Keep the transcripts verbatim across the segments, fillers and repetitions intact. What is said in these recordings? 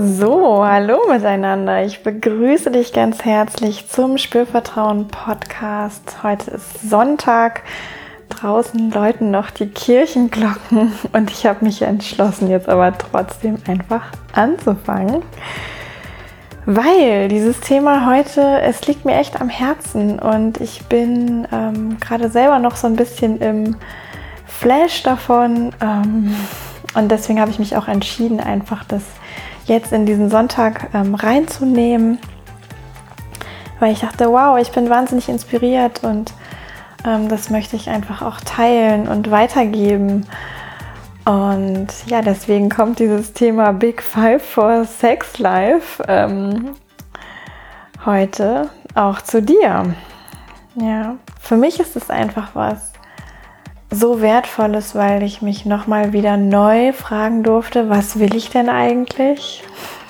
So, hallo miteinander. Ich begrüße dich ganz herzlich zum Spürvertrauen Podcast. Heute ist Sonntag. Draußen läuten noch die Kirchenglocken und ich habe mich entschlossen, jetzt aber trotzdem einfach anzufangen. Weil dieses Thema heute, es liegt mir echt am Herzen und ich bin ähm, gerade selber noch so ein bisschen im Flash davon ähm, und deswegen habe ich mich auch entschieden, einfach das jetzt in diesen Sonntag ähm, reinzunehmen, weil ich dachte, wow, ich bin wahnsinnig inspiriert und ähm, das möchte ich einfach auch teilen und weitergeben. Und ja, deswegen kommt dieses Thema Big Five for Sex Life ähm, heute auch zu dir. Ja, für mich ist es einfach was so Wertvolles, weil ich mich nochmal wieder neu fragen durfte, was will ich denn eigentlich?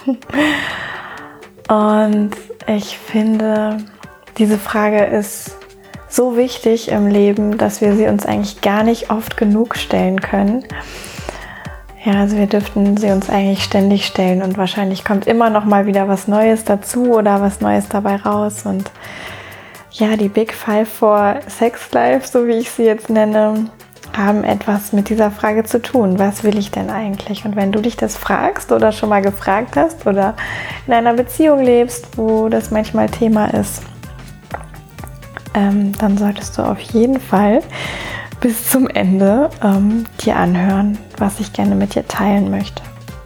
Und ich finde, diese Frage ist so wichtig im Leben, dass wir sie uns eigentlich gar nicht oft genug stellen können. Ja, also wir dürften sie uns eigentlich ständig stellen und wahrscheinlich kommt immer noch mal wieder was Neues dazu oder was Neues dabei raus. Und ja, die Big Five for Sex Life, so wie ich sie jetzt nenne, haben etwas mit dieser Frage zu tun. Was will ich denn eigentlich? Und wenn du dich das fragst oder schon mal gefragt hast oder in einer Beziehung lebst, wo das manchmal Thema ist, ähm, dann solltest du auf jeden Fall bis zum Ende ähm, dir anhören, was ich gerne mit dir teilen möchte.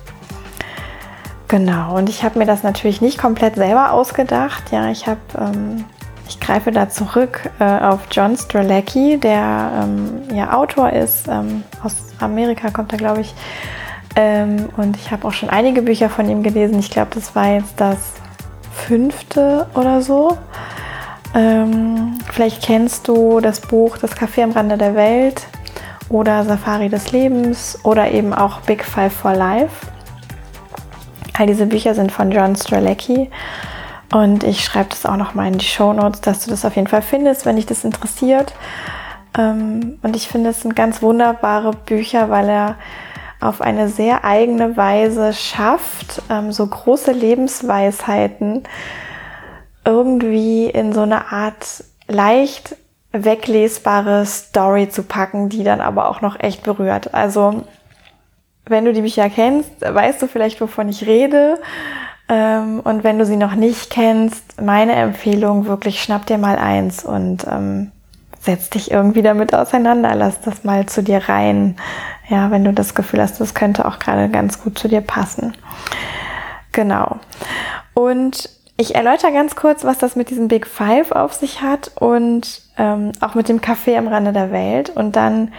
Genau, und ich habe mir das natürlich nicht komplett selber ausgedacht. Ja, ich habe, ähm, ich greife da zurück äh, auf John Strzelecki, der ähm, ja Autor ist, ähm, aus Amerika kommt er, glaube ich. Ähm, und ich habe auch schon einige Bücher von ihm gelesen. Ich glaube, das war jetzt das fünfte oder so. Ähm, vielleicht kennst du das Buch Das Café am Rande der Welt oder Safari des Lebens oder eben auch Big Five for Life. All diese Bücher sind von John Strzelecki und ich schreibe das auch nochmal in die Shownotes, dass du das auf jeden Fall findest, wenn dich das interessiert. Ähm, und ich finde, es sind ganz wunderbare Bücher, weil er auf eine sehr eigene Weise schafft, ähm, so große Lebensweisheiten irgendwie in so eine Art leicht weglesbare Story zu packen, die dann aber auch noch echt berührt. Also wenn du die Bücher kennst, weißt du vielleicht, wovon ich rede. Und wenn du sie noch nicht kennst, meine Empfehlung, wirklich schnapp dir mal eins und ähm, setz dich irgendwie damit auseinander. Lass das mal zu dir rein. Ja, wenn du das Gefühl hast, das könnte auch gerade ganz gut zu dir passen. Genau. Und ich erläutere ganz kurz, was das mit diesem Big Five auf sich hat und ähm, auch mit dem Café am Rande der Welt. Und dann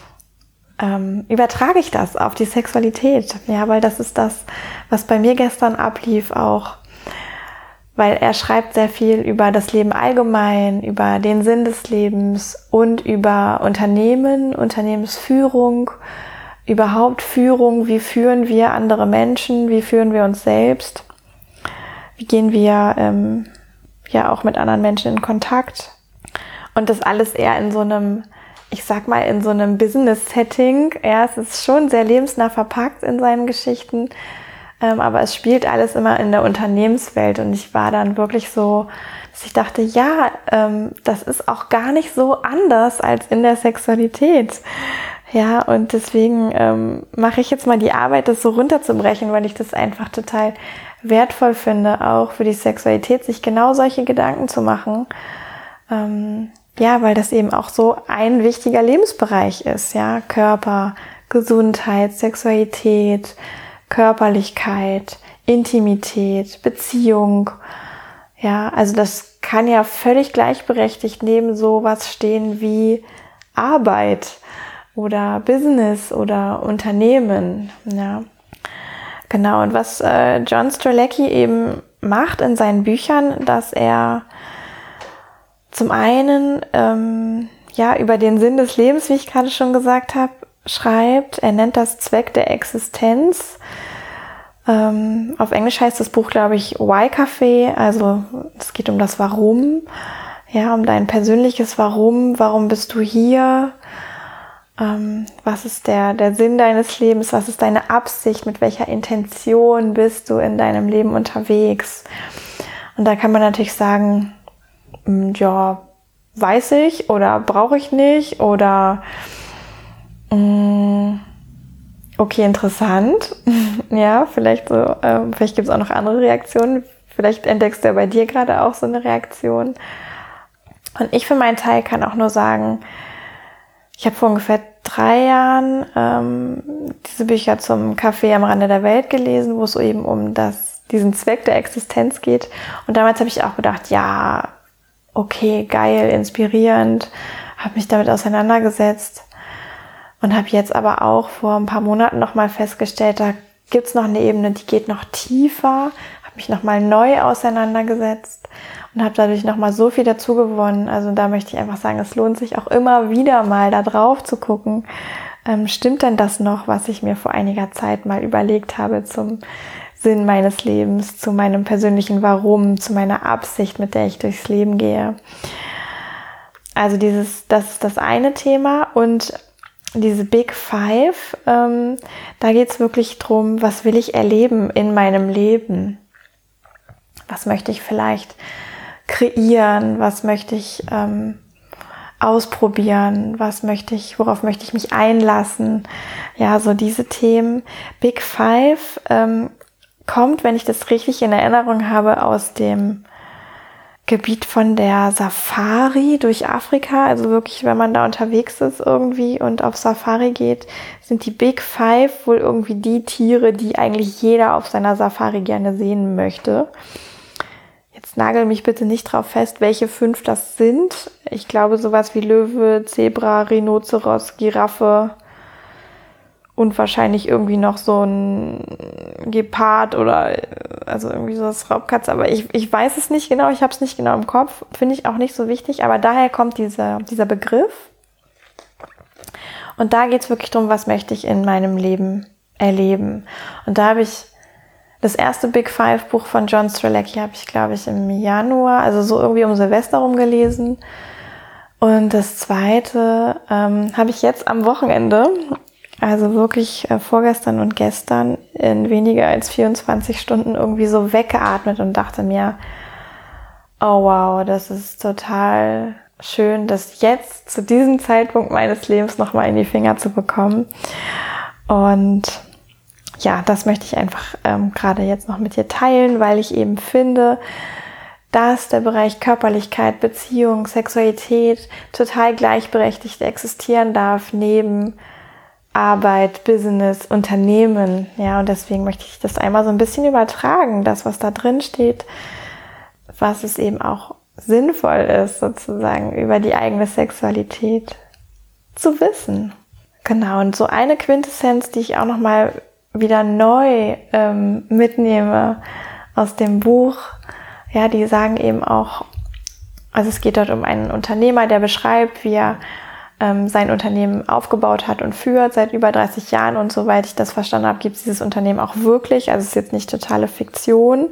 ähm, übertrage ich das auf die Sexualität. Ja, weil das ist das, was bei mir gestern ablief auch. Weil er schreibt sehr viel über das Leben allgemein, über den Sinn des Lebens und über Unternehmen, Unternehmensführung, überhaupt Führung. Wie führen wir andere Menschen? Wie führen wir uns selbst? Wie gehen wir ähm, ja auch mit anderen Menschen in Kontakt? Und das alles eher in so einem, ich sag mal, in so einem Business-Setting. Ja, es ist schon sehr lebensnah verpackt in seinen Geschichten, ähm, aber es spielt alles immer in der Unternehmenswelt. Und ich war dann wirklich so, dass ich dachte, ja, ähm, das ist auch gar nicht so anders als in der Sexualität. Ja, und deswegen ähm, mache ich jetzt mal die Arbeit, das so runterzubrechen, weil ich das einfach total wertvoll finde, auch für die Sexualität, sich genau solche Gedanken zu machen. Ähm, ja, weil das eben auch so ein wichtiger Lebensbereich ist, ja, Körper, Gesundheit, Sexualität, Körperlichkeit, Intimität, Beziehung. Ja, also das kann ja völlig gleichberechtigt neben sowas stehen wie Arbeit oder Business oder Unternehmen, ja. Genau, und was äh, John Strzelecki eben macht in seinen Büchern, dass er zum einen ähm, ja über den Sinn des Lebens, wie ich gerade schon gesagt habe, schreibt. Er nennt das Zweck der Existenz. Ähm, auf Englisch heißt das Buch, glaube ich, Why Café, also es geht um das Warum, ja, um dein persönliches Warum. Warum bist du hier? Ähm, was ist der, der Sinn deines Lebens? Was ist deine Absicht? Mit welcher Intention bist du in deinem Leben unterwegs? Und da kann man natürlich sagen, ja, weiß ich oder brauche ich nicht oder mh, okay, interessant. Ja, vielleicht so, äh, vielleicht gibt es auch noch andere Reaktionen. Vielleicht entdeckst du ja bei dir gerade auch so eine Reaktion. Und ich für meinen Teil kann auch nur sagen, ich habe vor ungefähr drei Jahren ähm, diese Bücher zum Café am Rande der Welt gelesen, wo es so eben um das, diesen Zweck der Existenz geht. Und damals habe ich auch gedacht, ja, okay, geil, inspirierend, habe mich damit auseinandergesetzt und habe jetzt aber auch vor ein paar Monaten nochmal festgestellt, da gibt es noch eine Ebene, die geht noch tiefer, habe mich nochmal neu auseinandergesetzt und habe dadurch nochmal so viel dazu gewonnen. Also da möchte ich einfach sagen, es lohnt sich auch immer wieder mal da drauf zu gucken. Ähm, stimmt denn das noch, was ich mir vor einiger Zeit mal überlegt habe zum Sinn meines Lebens, zu meinem persönlichen Warum, zu meiner Absicht, mit der ich durchs Leben gehe? Also dieses, das ist das eine Thema. Und diese Big Five, ähm, da geht es wirklich drum, was will ich erleben in meinem Leben? Was möchte ich vielleicht kreieren? Was möchte ich ähm, ausprobieren? Was möchte ich, worauf möchte ich mich einlassen? Ja, so diese Themen. Big Five ähm, kommt, wenn ich das richtig in Erinnerung habe, aus dem Gebiet von der Safari durch Afrika. Also wirklich, wenn man da unterwegs ist irgendwie und auf Safari geht, sind die Big Five wohl irgendwie die Tiere, die eigentlich jeder auf seiner Safari gerne sehen möchte. Jetzt nagel mich bitte nicht drauf fest, welche fünf das sind. Ich glaube sowas wie Löwe, Zebra, Rhinoceros, Giraffe und wahrscheinlich irgendwie noch so ein Gepard oder also irgendwie so das Raubkatze. Aber ich, ich weiß es nicht genau, ich habe es nicht genau im Kopf. Finde ich auch nicht so wichtig, aber daher kommt dieser, dieser Begriff. Und da geht es wirklich darum, was möchte ich in meinem Leben erleben. Und da habe ich das erste Big Five Buch von John Strzelecki habe ich, glaube ich, im Januar, also so irgendwie um Silvester rum gelesen. Und das zweite ähm, habe ich jetzt am Wochenende, also wirklich äh, vorgestern und gestern, in weniger als vierundzwanzig Stunden irgendwie so weggeatmet und dachte mir, oh wow, das ist total schön, das jetzt zu diesem Zeitpunkt meines Lebens nochmal in die Finger zu bekommen. Und ja, das möchte ich einfach ähm, gerade jetzt noch mit dir teilen, weil ich eben finde, dass der Bereich Körperlichkeit, Beziehung, Sexualität total gleichberechtigt existieren darf neben Arbeit, Business, Unternehmen. Ja, und deswegen möchte ich das einmal so ein bisschen übertragen, das, was da drin steht, was es eben auch sinnvoll ist, sozusagen über die eigene Sexualität zu wissen. Genau, und so eine Quintessenz, die ich auch nochmal wieder neu ähm, mitnehme aus dem Buch. Ja, die sagen eben auch, also es geht dort um einen Unternehmer, der beschreibt, wie er ähm, sein Unternehmen aufgebaut hat und führt seit über dreißig Jahren. Und soweit ich das verstanden habe, gibt es dieses Unternehmen auch wirklich. Also es ist jetzt nicht totale Fiktion.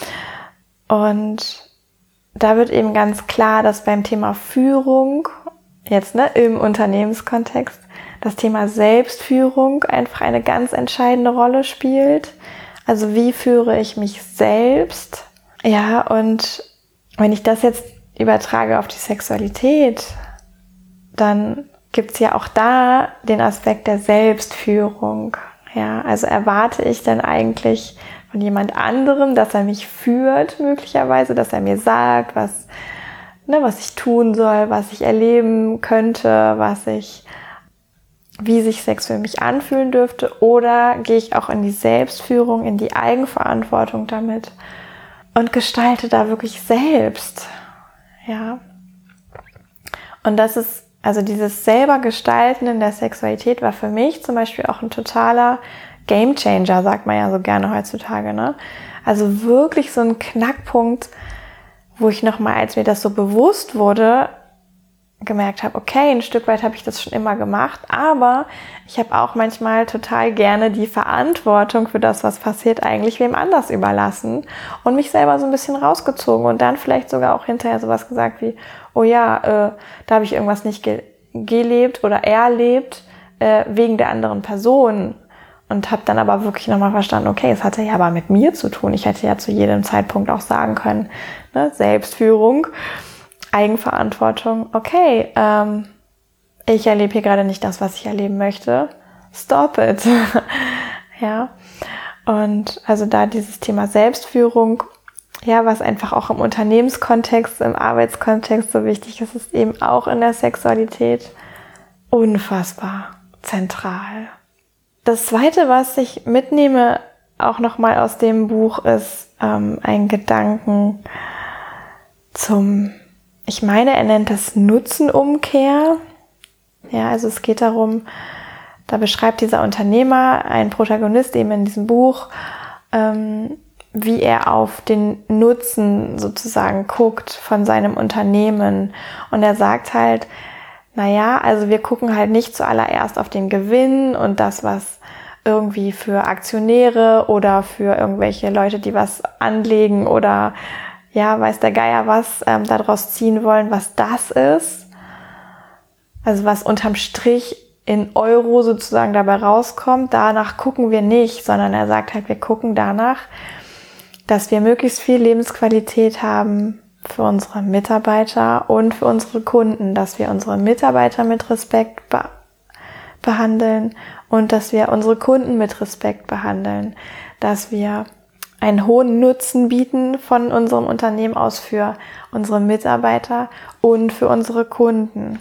Und da wird eben ganz klar, dass beim Thema Führung, jetzt ne, im Unternehmenskontext, das Thema Selbstführung einfach eine ganz entscheidende Rolle spielt. Also wie führe ich mich selbst? Ja, und wenn ich das jetzt übertrage auf die Sexualität, dann gibt es ja auch da den Aspekt der Selbstführung. Ja, also erwarte ich dann eigentlich von jemand anderem, dass er mich führt, möglicherweise, dass er mir sagt, was, ne, was ich tun soll, was ich erleben könnte, was ich wie sich Sex für mich anfühlen dürfte, oder gehe ich auch in die Selbstführung, in die Eigenverantwortung damit und gestalte da wirklich selbst. Ja. Und das ist, also dieses selber Gestalten in der Sexualität war für mich zum Beispiel auch ein totaler Gamechanger, sagt man ja so gerne heutzutage, ne? Also wirklich so ein Knackpunkt, wo ich nochmal, als mir das so bewusst wurde, gemerkt habe, okay, ein Stück weit habe ich das schon immer gemacht, aber ich habe auch manchmal total gerne die Verantwortung für das, was passiert, eigentlich wem anders überlassen und mich selber so ein bisschen rausgezogen und dann vielleicht sogar auch hinterher sowas gesagt wie, oh ja, äh, da habe ich irgendwas nicht ge- gelebt oder erlebt, äh, wegen der anderen Person. Und habe dann aber wirklich nochmal verstanden, okay, es hatte ja aber mit mir zu tun. Ich hätte ja zu jedem Zeitpunkt auch sagen können, ne, Selbstführung, Eigenverantwortung, okay, ähm, ich erlebe hier gerade nicht das, was ich erleben möchte. Stop it. Ja. Und also da dieses Thema Selbstführung, ja, was einfach auch im Unternehmenskontext, im Arbeitskontext so wichtig ist, ist eben auch in der Sexualität unfassbar zentral. Das Zweite, was ich mitnehme, auch nochmal aus dem Buch, ist ähm, ein Gedanken zum, ich meine, er nennt das Nutzenumkehr. Ja, also es geht darum, da beschreibt dieser Unternehmer, ein Protagonist eben in diesem Buch, ähm, wie er auf den Nutzen sozusagen guckt von seinem Unternehmen. Und er sagt halt, naja, also wir gucken halt nicht zuallererst auf den Gewinn und das, was irgendwie für Aktionäre oder für irgendwelche Leute, die was anlegen oder ja, weiß der Geier was, ähm, daraus ziehen wollen, was das ist. Also was unterm Strich in Euro sozusagen dabei rauskommt, danach gucken wir nicht, sondern er sagt halt, wir gucken danach, dass wir möglichst viel Lebensqualität haben für unsere Mitarbeiter und für unsere Kunden, dass wir unsere Mitarbeiter mit Respekt be- behandeln und dass wir unsere Kunden mit Respekt behandeln, dass wir einen hohen Nutzen bieten von unserem Unternehmen aus für unsere Mitarbeiter und für unsere Kunden.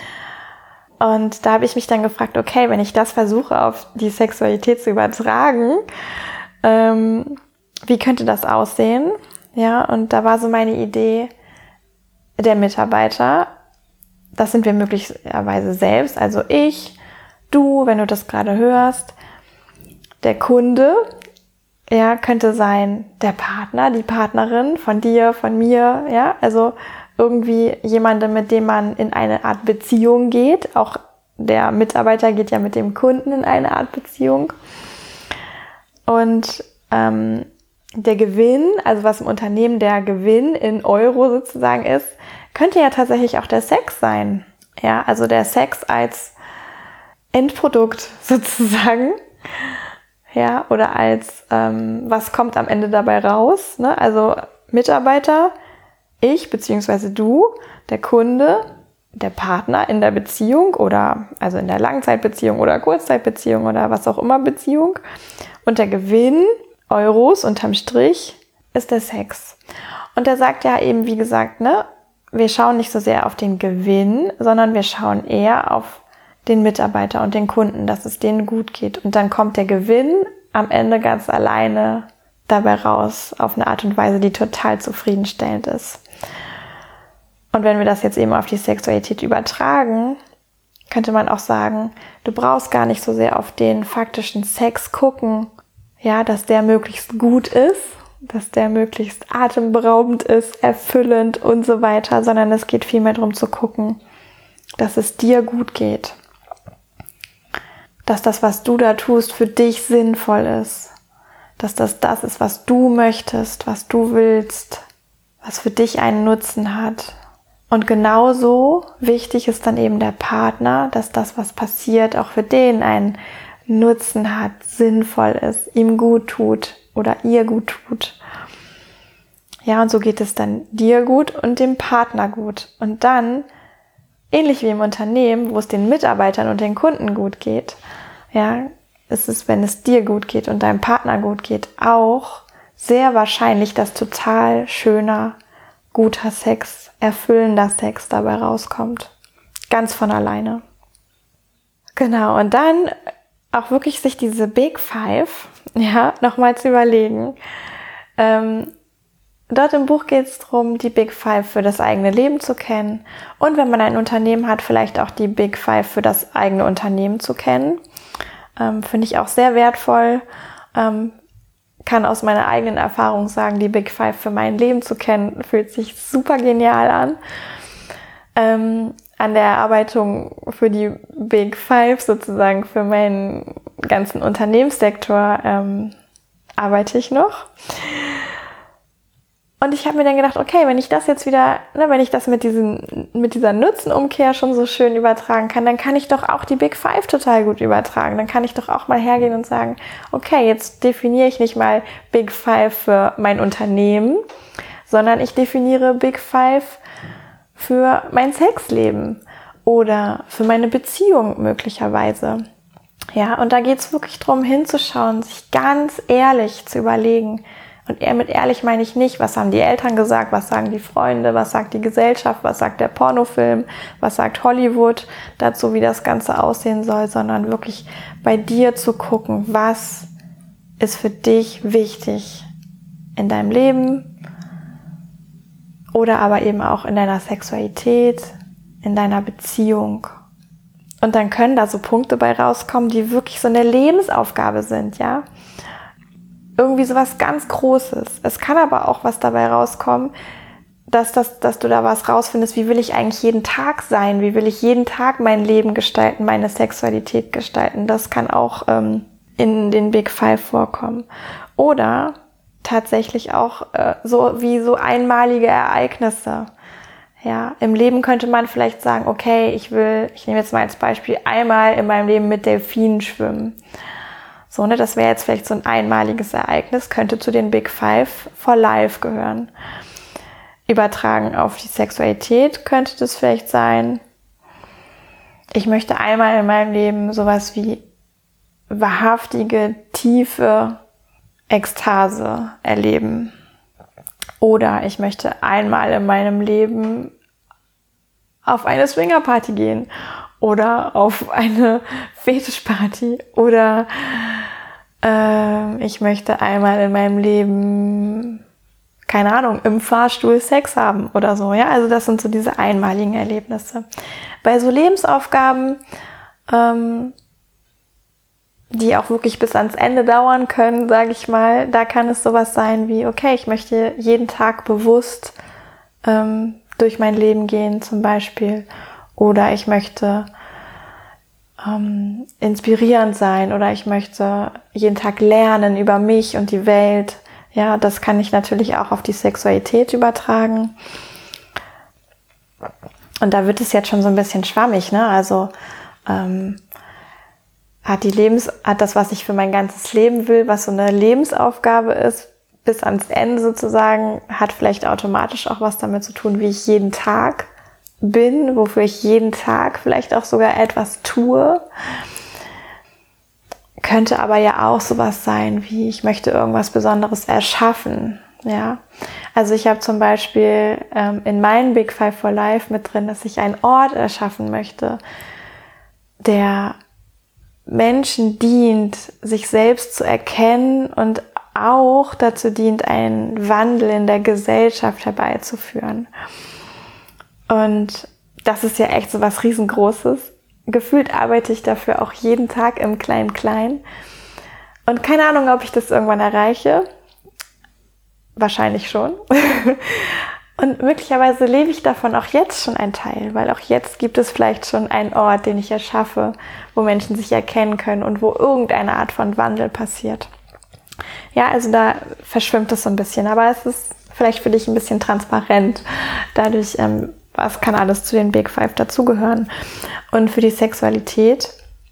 Und da habe ich mich dann gefragt, okay, wenn ich das versuche auf die Sexualität zu übertragen, ähm, wie könnte das aussehen? Ja, und da war so meine Idee, der Mitarbeiter, das sind wir möglicherweise selbst, also ich, du, wenn du das gerade hörst, der Kunde, ja, könnte sein der Partner, die Partnerin von dir, von mir, ja, also irgendwie jemandem, mit dem man in eine Art Beziehung geht. Auch der Mitarbeiter geht ja mit dem Kunden in eine Art Beziehung. Und ähm, der Gewinn, also was im Unternehmen der Gewinn in Euro sozusagen ist, könnte ja tatsächlich auch der Sex sein. Ja, also der Sex als Endprodukt sozusagen. Ja, oder als, ähm, was kommt am Ende dabei raus? Ne? Also Mitarbeiter, ich bzw. du, der Kunde, der Partner in der Beziehung oder also in der Langzeitbeziehung oder Kurzzeitbeziehung oder was auch immer Beziehung. Und der Gewinn, Euros unterm Strich, ist der Sex. Und er sagt ja eben, wie gesagt, ne, wir schauen nicht so sehr auf den Gewinn, sondern wir schauen eher auf den Mitarbeiter und den Kunden, dass es denen gut geht. Und dann kommt der Gewinn am Ende ganz alleine dabei raus, auf eine Art und Weise, die total zufriedenstellend ist. Und wenn wir das jetzt eben auf die Sexualität übertragen, könnte man auch sagen, du brauchst gar nicht so sehr auf den faktischen Sex gucken, ja, dass der möglichst gut ist, dass der möglichst atemberaubend ist, erfüllend und so weiter, sondern es geht vielmehr darum zu gucken, dass es dir gut geht. Dass das, was du da tust, für dich sinnvoll ist. Dass das das ist, was du möchtest, was du willst, was für dich einen Nutzen hat. Und genauso wichtig ist dann eben der Partner, dass das, was passiert, auch für den einen Nutzen hat, sinnvoll ist, ihm gut tut oder ihr gut tut. Ja, und so geht es dann dir gut und dem Partner gut. Und dann, ähnlich wie im Unternehmen, wo es den Mitarbeitern und den Kunden gut geht, ja, ist es, wenn es dir gut geht und deinem Partner gut geht, auch sehr wahrscheinlich, dass total schöner, guter Sex, erfüllender Sex dabei rauskommt. Ganz von alleine. Genau, und dann auch wirklich sich diese Big Five, ja, nochmal zu überlegen. Ähm, dort im Buch geht es darum, die Big Five für das eigene Leben zu kennen. Und wenn man ein Unternehmen hat, vielleicht auch die Big Five für das eigene Unternehmen zu kennen. Ähm, finde ich auch sehr wertvoll. Ähm, kann aus meiner eigenen Erfahrung sagen, die Big Five für mein Leben zu kennen, fühlt sich super genial an. Ähm, an der Erarbeitung für die Big Five sozusagen für meinen ganzen Unternehmenssektor ähm, arbeite ich noch. Und ich habe mir dann gedacht, okay, wenn ich das jetzt wieder, ne, wenn ich das mit diesen, mit dieser Nutzenumkehr schon so schön übertragen kann, dann kann ich doch auch die Big Five total gut übertragen. Dann kann ich doch auch mal hergehen und sagen, okay, jetzt definiere ich nicht mal Big Five für mein Unternehmen, sondern ich definiere Big Five für mein Sexleben oder für meine Beziehung möglicherweise. Ja, und da geht's wirklich drum, hinzuschauen, sich ganz ehrlich zu überlegen. Und eher mit ehrlich meine ich nicht, was haben die Eltern gesagt, was sagen die Freunde, was sagt die Gesellschaft, was sagt der Pornofilm, was sagt Hollywood dazu, wie das Ganze aussehen soll, sondern wirklich bei dir zu gucken, was ist für dich wichtig in deinem Leben oder aber eben auch in deiner Sexualität, in deiner Beziehung. Und dann können da so Punkte bei rauskommen, die wirklich so eine Lebensaufgabe sind, ja. Irgendwie sowas ganz Großes. Es kann aber auch was dabei rauskommen, dass, das, dass du da was rausfindest, wie will ich eigentlich jeden Tag sein? Wie will ich jeden Tag mein Leben gestalten, meine Sexualität gestalten? Das kann auch ähm, in den Big Five vorkommen. Oder tatsächlich auch äh, so wie so einmalige Ereignisse. Ja, im Leben könnte man vielleicht sagen, okay, ich will, ich nehme jetzt mal als Beispiel, einmal in meinem Leben mit Delfinen schwimmen. So, ne, das wäre jetzt vielleicht so ein einmaliges Ereignis, könnte zu den Big Five for Life gehören. Übertragen auf die Sexualität könnte das vielleicht sein, ich möchte einmal in meinem Leben sowas wie wahrhaftige, tiefe Ekstase erleben. Oder ich möchte einmal in meinem Leben auf eine Swingerparty gehen oder auf eine Fetischparty oder äh, ich möchte einmal in meinem Leben, keine Ahnung, im Fahrstuhl Sex haben oder so. Ja, also das sind so diese einmaligen Erlebnisse. Bei so Lebensaufgaben, ähm, die auch wirklich bis ans Ende dauern können, sage ich mal, da kann es sowas sein wie, okay, ich möchte jeden Tag bewusst ähm, durch mein Leben gehen zum Beispiel, oder ich möchte ähm, inspirierend sein, oder ich möchte jeden Tag lernen über mich und die Welt. Ja, das kann ich natürlich auch auf die Sexualität übertragen. Und da wird es jetzt schon so ein bisschen schwammig, ne? Also ähm, hat die Lebens, hat das, was ich für mein ganzes Leben will, was so eine Lebensaufgabe ist, bis ans Ende sozusagen, hat vielleicht automatisch auch was damit zu tun, wie ich jeden Tag bin, wofür ich jeden Tag vielleicht auch sogar etwas tue. Könnte aber ja auch sowas sein, wie ich möchte irgendwas Besonderes erschaffen. Ja, also ich habe zum Beispiel ähm, in meinen Big Five for Life mit drin, dass ich einen Ort erschaffen möchte, der Menschen dient, sich selbst zu erkennen und auch dazu dient, einen Wandel in der Gesellschaft herbeizuführen. Und das ist ja echt so was Riesengroßes. Gefühlt arbeite ich dafür auch jeden Tag im Klein-Klein. Und keine Ahnung, ob ich das irgendwann erreiche. Wahrscheinlich schon. Und möglicherweise lebe ich davon auch jetzt schon ein Teil, weil auch jetzt gibt es vielleicht schon einen Ort, den ich erschaffe, wo Menschen sich erkennen können und wo irgendeine Art von Wandel passiert. Ja, also da verschwimmt es so ein bisschen, aber es ist vielleicht für dich ein bisschen transparent, dadurch, ähm, was kann alles zu den Big Five dazugehören. Und für die Sexualität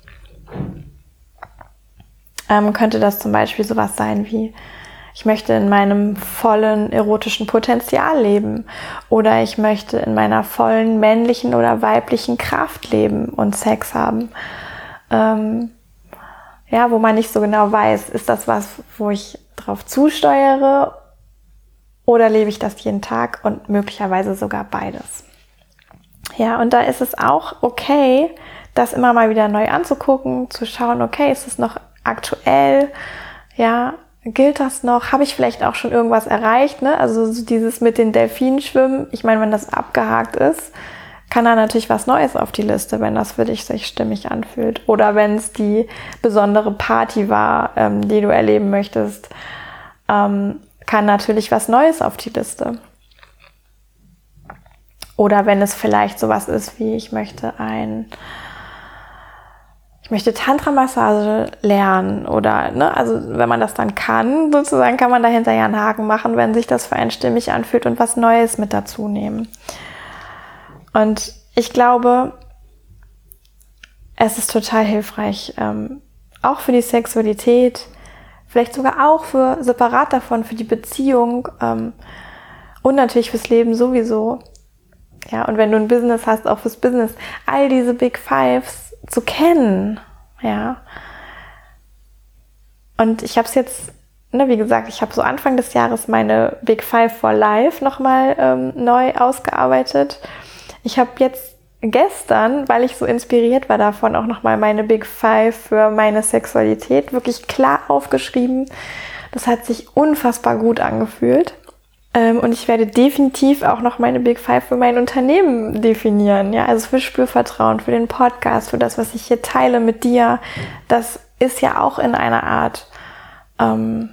ähm, könnte das zum Beispiel sowas sein wie, ich möchte in meinem vollen erotischen Potenzial leben, oder ich möchte in meiner vollen männlichen oder weiblichen Kraft leben und Sex haben. Ähm, ja, wo man nicht so genau weiß, ist das was, wo ich drauf zusteuere, oder lebe ich das jeden Tag, und möglicherweise sogar beides. Ja, und da ist es auch okay, das immer mal wieder neu anzugucken, zu schauen, okay, ist es noch aktuell, ja, gilt das noch? Habe ich vielleicht auch schon irgendwas erreicht? Ne? Also so dieses mit den Delfinen schwimmen, ich meine, wenn das abgehakt ist, kann da natürlich was Neues auf die Liste, wenn das für dich sich stimmig anfühlt. Oder wenn es die besondere Party war, ähm, die du erleben möchtest, ähm, kann natürlich was Neues auf die Liste. Oder wenn es vielleicht sowas ist wie, ich möchte ein ich möchte Tantra-Massage lernen oder, ne, also wenn man das dann kann, sozusagen, kann man dahinter ja einen Haken machen, wenn sich das für einen stimmig anfühlt und was Neues mit dazu nehmen. Und ich glaube, es ist total hilfreich, ähm, auch für die Sexualität, vielleicht sogar auch für separat davon, für die Beziehung ähm, und natürlich fürs Leben sowieso. Ja, und wenn du ein Business hast, auch fürs Business, all diese Big Fives zu kennen, ja. Und ich habe es jetzt, ne, wie gesagt, ich habe so Anfang des Jahres meine Big Five for Life nochmal ähm, neu ausgearbeitet. Ich habe jetzt gestern, weil ich so inspiriert war davon, auch nochmal meine Big Five für meine Sexualität wirklich klar aufgeschrieben. Das hat sich unfassbar gut angefühlt. Und ich werde definitiv auch noch meine Big Five für mein Unternehmen definieren. Ja, also für Spürvertrauen, für den Podcast, für das, was ich hier teile mit dir. Das ist ja auch in einer Art, ähm,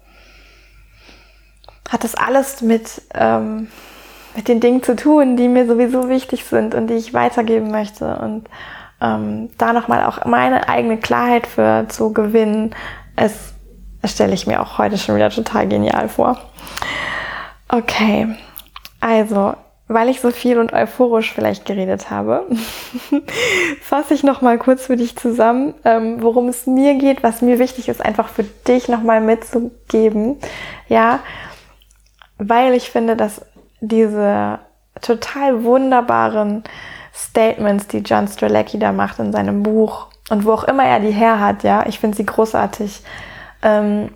hat das alles mit, ähm, mit den Dingen zu tun, die mir sowieso wichtig sind und die ich weitergeben möchte. Und ähm, da nochmal auch meine eigene Klarheit für zu gewinnen, es, das stelle ich mir auch heute schon wieder total genial vor. Okay, also, weil ich so viel und euphorisch vielleicht geredet habe, fasse ich nochmal kurz für dich zusammen, ähm, worum es mir geht, was mir wichtig ist, einfach für dich nochmal mitzugeben. Ja, weil ich finde, dass diese total wunderbaren Statements, die John Strzelecki da macht in seinem Buch und wo auch immer er die her hat, ja, ich finde sie großartig, ähm,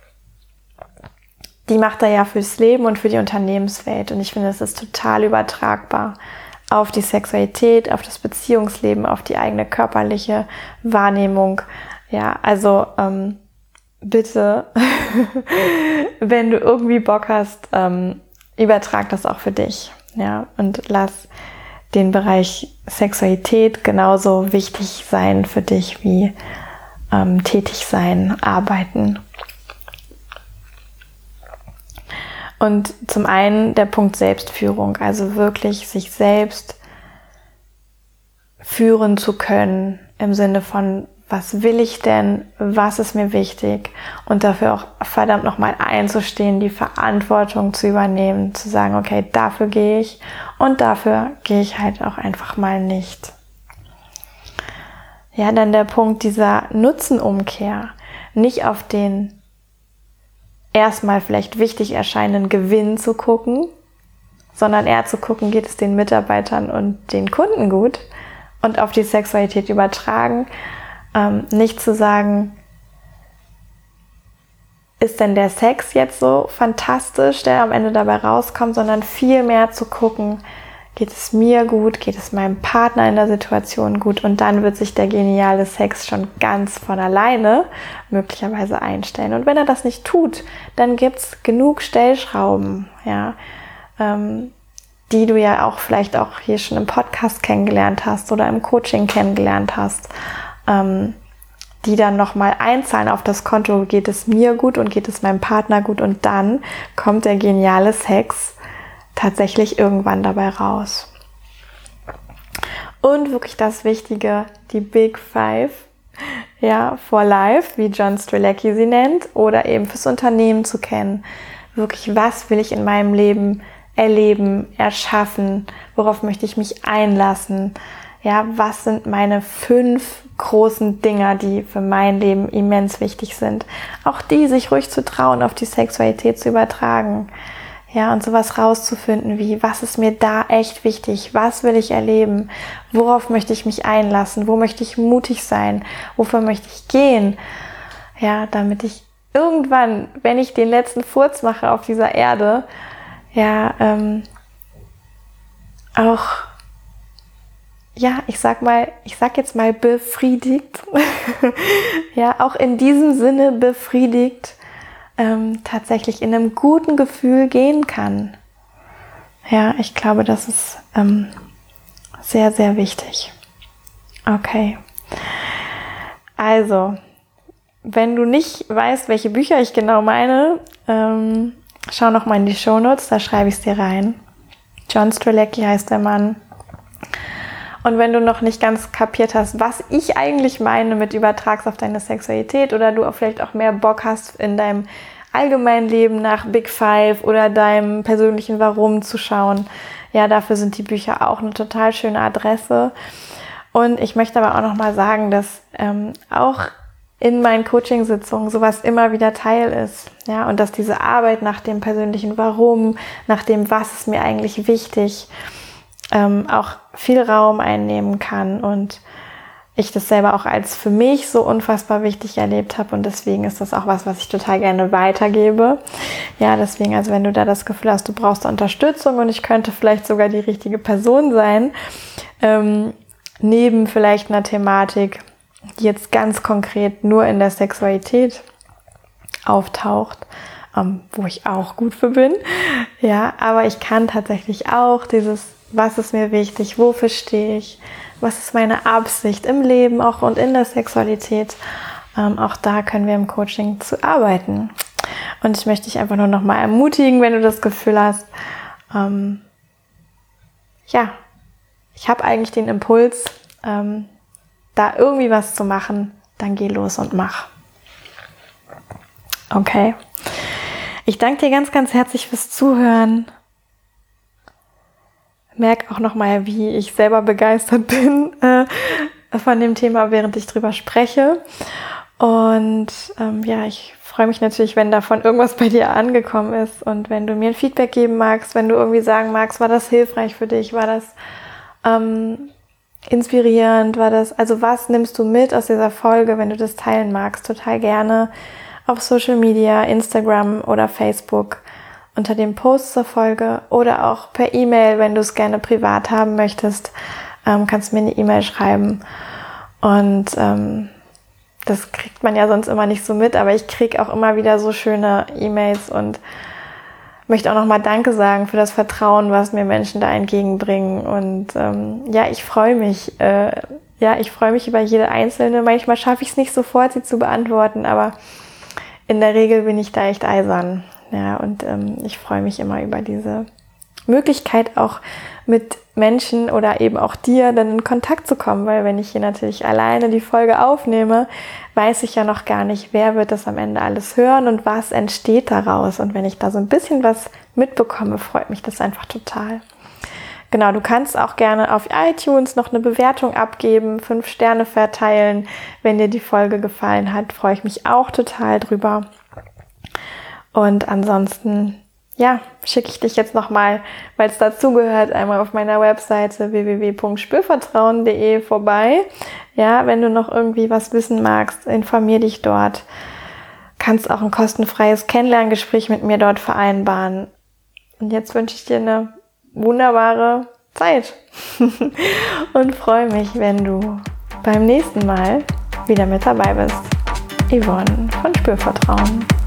die macht er ja fürs Leben und für die Unternehmenswelt. Und ich finde, es ist total übertragbar auf die Sexualität, auf das Beziehungsleben, auf die eigene körperliche Wahrnehmung. Ja, also ähm, bitte, wenn du irgendwie Bock hast, ähm, übertrag das auch für dich. Ja, und lass den Bereich Sexualität genauso wichtig sein für dich wie ähm, tätig sein, arbeiten. Und zum einen der Punkt Selbstführung, also wirklich sich selbst führen zu können im Sinne von, was will ich denn, was ist mir wichtig und dafür auch verdammt nochmal einzustehen, die Verantwortung zu übernehmen, zu sagen, okay, dafür gehe ich und dafür gehe ich halt auch einfach mal nicht. Ja, dann der Punkt dieser Nutzenumkehr, nicht auf den erstmal vielleicht wichtig erscheinenden Gewinn zu gucken, sondern eher zu gucken, geht es den Mitarbeitern und den Kunden gut und auf die Sexualität übertragen. Ähm, nicht zu sagen, ist denn der Sex jetzt so fantastisch, der am Ende dabei rauskommt, sondern viel mehr zu gucken, geht es mir gut, geht es meinem Partner in der Situation gut und dann wird sich der geniale Sex schon ganz von alleine möglicherweise einstellen. Und wenn er das nicht tut, dann gibt's genug Stellschrauben, ja, ähm, die du ja auch vielleicht auch hier schon im Podcast kennengelernt hast oder im Coaching kennengelernt hast, ähm, die dann nochmal einzahlen auf das Konto, geht es mir gut und geht es meinem Partner gut und dann kommt der geniale Sex tatsächlich irgendwann dabei raus. Und wirklich das Wichtige, die Big Five, ja, for Life, wie John Strzelecki sie nennt, oder eben fürs Unternehmen zu kennen. Wirklich, was will ich in meinem Leben erleben, erschaffen, worauf möchte ich mich einlassen, ja, was sind meine fünf großen Dinger, die für mein Leben immens wichtig sind. Auch die sich ruhig zu trauen, auf die Sexualität zu übertragen. Ja, und sowas rauszufinden wie, was ist mir da echt wichtig? Was will ich erleben? Worauf möchte ich mich einlassen? Wo möchte ich mutig sein? Wofür möchte ich gehen? Ja, damit ich irgendwann, wenn ich den letzten Furz mache auf dieser Erde, ja, ähm, auch, ja, ich sag mal, ich sag jetzt mal befriedigt, ja, auch in diesem Sinne befriedigt, Ähm, tatsächlich in einem guten Gefühl gehen kann. Ja, ich glaube, das ist ähm, sehr, sehr wichtig. Okay. Also, wenn du nicht weißt, welche Bücher ich genau meine, ähm, schau noch mal in die Shownotes, da schreibe ich es dir rein. John Strzelecki heißt der Mann. Und wenn du noch nicht ganz kapiert hast, was ich eigentlich meine mit übertragst auf deine Sexualität oder du auch vielleicht auch mehr Bock hast in deinem allgemeinen Leben nach Big Five oder deinem persönlichen Warum zu schauen, ja, dafür sind die Bücher auch eine total schöne Adresse. Und ich möchte aber auch nochmal sagen, dass ähm, auch in meinen Coachingsitzungen sowas immer wieder Teil ist. Ja, und dass diese Arbeit nach dem persönlichen Warum, nach dem, was ist mir eigentlich wichtig, ähm, auch viel Raum einnehmen kann. Und ich das selber auch als für mich so unfassbar wichtig erlebt habe. Und deswegen ist das auch was, was ich total gerne weitergebe. Ja, deswegen, also wenn du da das Gefühl hast, du brauchst Unterstützung und ich könnte vielleicht sogar die richtige Person sein, ähm, neben vielleicht einer Thematik, die jetzt ganz konkret nur in der Sexualität auftaucht, ähm, wo ich auch gut für bin. Ja, aber ich kann tatsächlich auch dieses, was ist mir wichtig, wofür stehe ich, was ist meine Absicht im Leben auch und in der Sexualität, ähm, auch da können wir im Coaching zu arbeiten. Und ich möchte dich einfach nur noch mal ermutigen, wenn du das Gefühl hast, ähm, ja, ich habe eigentlich den Impuls, ähm, da irgendwie was zu machen, dann geh los und mach. Okay. Ich danke dir ganz, ganz herzlich fürs Zuhören. Merk auch nochmal, wie ich selber begeistert bin äh, von dem Thema, während ich drüber spreche. Und ähm, ja, ich freue mich natürlich, wenn davon irgendwas bei dir angekommen ist und wenn du mir ein Feedback geben magst, wenn du irgendwie sagen magst, war das hilfreich für dich, war das ähm, inspirierend, war das, also was nimmst du mit aus dieser Folge, wenn du das teilen magst, total gerne auf Social Media, Instagram oder Facebook unter dem Post zur Folge oder auch per E-Mail, wenn du es gerne privat haben möchtest, ähm, kannst du mir eine E-Mail schreiben und ähm, das kriegt man ja sonst immer nicht so mit, aber ich kriege auch immer wieder so schöne E-Mails und möchte auch nochmal Danke sagen für das Vertrauen, was mir Menschen da entgegenbringen. Und ähm, ja, ich freue mich. Äh, ja, ich freue mich über jede einzelne. Manchmal schaffe ich es nicht sofort, sie zu beantworten, aber in der Regel bin ich da echt eisern. Ja, und ähm, ich freue mich immer über diese Möglichkeit, auch mit Menschen oder eben auch dir dann in Kontakt zu kommen, weil wenn ich hier natürlich alleine die Folge aufnehme, weiß ich ja noch gar nicht, wer wird das am Ende alles hören und was entsteht daraus. Und wenn ich da so ein bisschen was mitbekomme, freut mich das einfach total. Genau, du kannst auch gerne auf iTunes noch eine Bewertung abgeben, fünf Sterne verteilen. Wenn dir die Folge gefallen hat, freue ich mich auch total drüber. Und ansonsten, ja, schicke ich dich jetzt nochmal, weil es dazugehört, einmal auf meiner Webseite w w w punkt spürvertrauen punkt d e vorbei. Ja, wenn du noch irgendwie was wissen magst, informier dich dort. Kannst auch ein kostenfreies Kennenlerngespräch mit mir dort vereinbaren. Und jetzt wünsche ich dir eine wunderbare Zeit und freue mich, wenn du beim nächsten Mal wieder mit dabei bist. Yvonne von Spürvertrauen.